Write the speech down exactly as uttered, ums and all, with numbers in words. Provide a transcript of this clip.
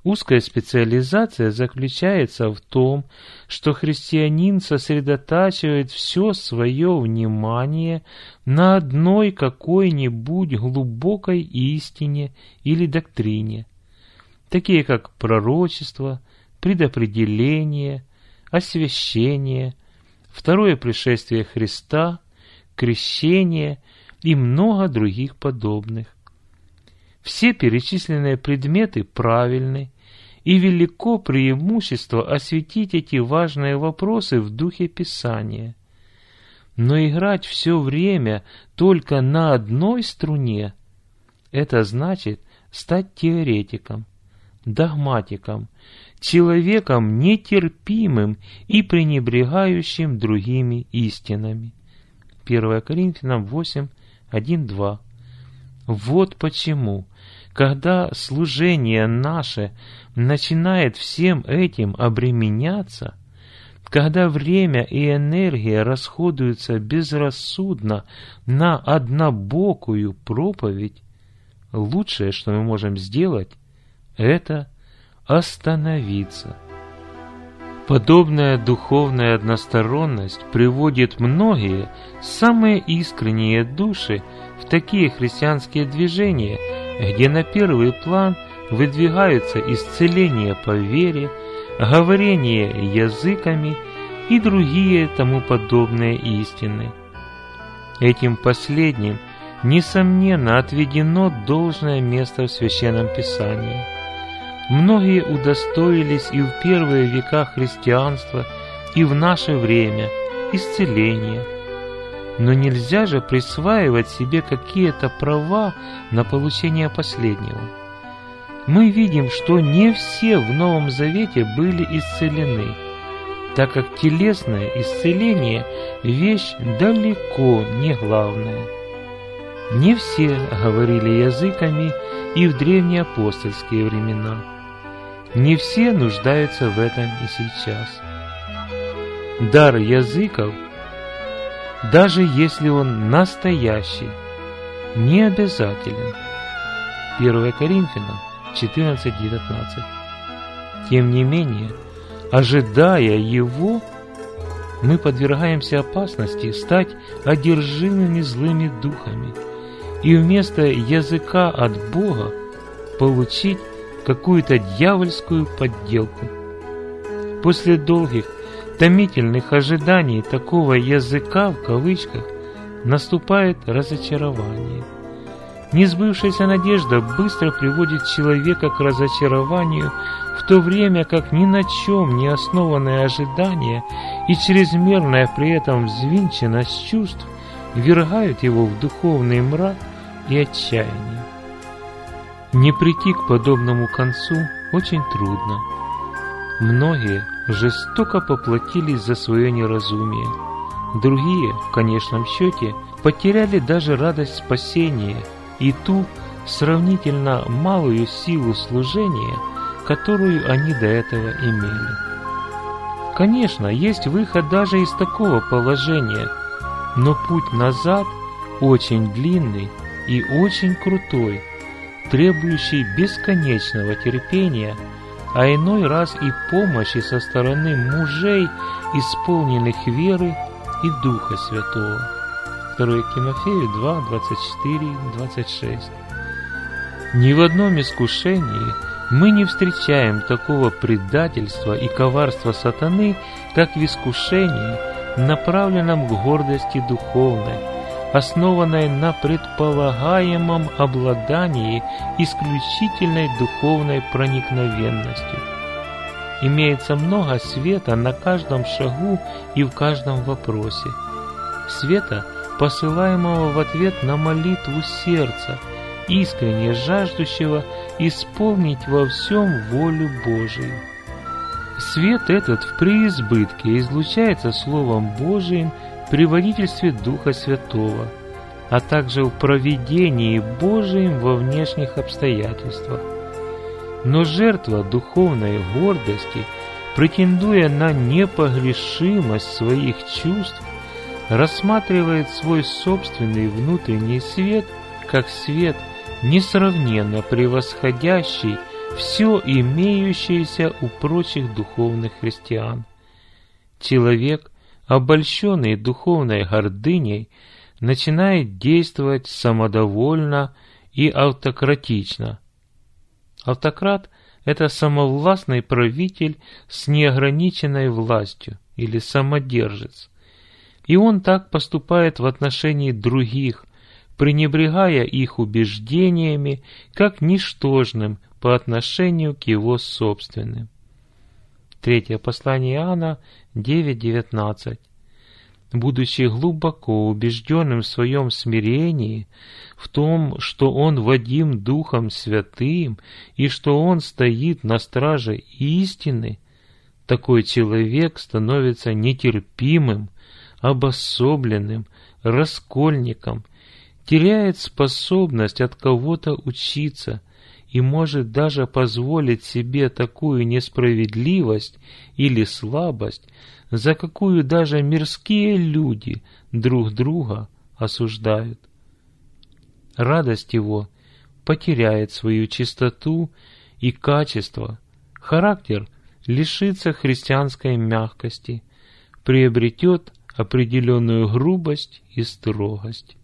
Узкая специализация заключается в том, что христианин сосредотачивает все свое внимание на одной какой-нибудь глубокой истине или доктрине, такие как пророчество, предопределение, освящение, второе пришествие Христа, крещение и много других подобных. Все перечисленные предметы правильны, и велико преимущество осветить эти важные вопросы в духе Писания. Но играть все время только на одной струне – это значит стать теоретиком, догматиком, человеком нетерпимым и пренебрегающим другими истинами. первое Коринфянам восемь, один, два. Вот почему, когда служение наше начинает всем этим обременяться, когда время и энергия расходуются безрассудно на однобокую проповедь, лучшее, что мы можем сделать, это остановиться. Подобная духовная односторонность приводит многие, самые искренние души в такие христианские движения, где на первый план выдвигаются исцеление по вере, говорение языками и другие тому подобные истины. Этим последним, несомненно, отведено должное место в Священном Писании. Многие удостоились и в первые века христианства, и в наше время исцеления. Но нельзя же присваивать себе какие-то права на получение последнего. Мы видим, что не все в Новом Завете были исцелены, так как телесное исцеление – вещь далеко не главная. Не все говорили языками и в древнеапостольские времена. Не все нуждаются в этом и сейчас. Дар языков, даже если он настоящий, не обязателен. первое Коринфянам четырнадцать, девятнадцать. Тем не менее, ожидая его, мы подвергаемся опасности стать одержимыми злыми духами и вместо языка от Бога получить какую-то дьявольскую подделку. После долгих, томительных ожиданий такого языка в кавычках наступает разочарование. Несбывшаяся надежда быстро приводит человека к разочарованию, в то время как ни на чем не основанное ожидание и чрезмерная при этом взвинченность чувств ввергают его в духовный мрак и отчаяние. Не прийти к подобному концу очень трудно. Многие жестоко поплатились за свое неразумие. Другие, в конечном счете, потеряли даже радость спасения и ту сравнительно малую силу служения, которую они до этого имели. Конечно, есть выход даже из такого положения, но путь назад очень длинный и очень крутой, требующий бесконечного терпения, а иной раз и помощи со стороны мужей, исполненных веры и Духа Святого. второе Тимофею два, двадцать четыре, двадцать шесть. Ни в одном искушении мы не встречаем такого предательства и коварства сатаны, как в искушении, направленном к гордости духовной, основанной на предполагаемом обладании исключительной духовной проникновенностью. Имеется много света на каждом шагу и в каждом вопросе. Света, посылаемого в ответ на молитву сердца, искренне жаждущего исполнить во всем волю Божию. Свет этот в преизбытке излучается Словом Божиим при водительстве Духа Святого, а также в провидении Божиим во внешних обстоятельствах. Но жертва духовной гордости, претендуя на непогрешимость своих чувств, рассматривает свой собственный внутренний свет как свет, несравненно превосходящий все имеющееся у прочих духовных христиан. Человек, обольщенный духовной гордыней, начинает действовать самодовольно и автократично. Автократ – это самовластный правитель с неограниченной властью или самодержец. И он так поступает в отношении других, пренебрегая их убеждениями как ничтожным по отношению к его собственным. Третье послание Иоанна девять девятнадцать. Будучи глубоко убежденным в своем смирении, в том, что он водим Духом Святым и что он стоит на страже истины, такой человек становится нетерпимым, обособленным, раскольником, теряет способность от кого-то учиться и может даже позволить себе такую несправедливость или слабость, за какую даже мирские люди друг друга осуждают. Радость его потеряет свою чистоту и качество, характер лишится христианской мягкости, приобретет определенную грубость и строгость.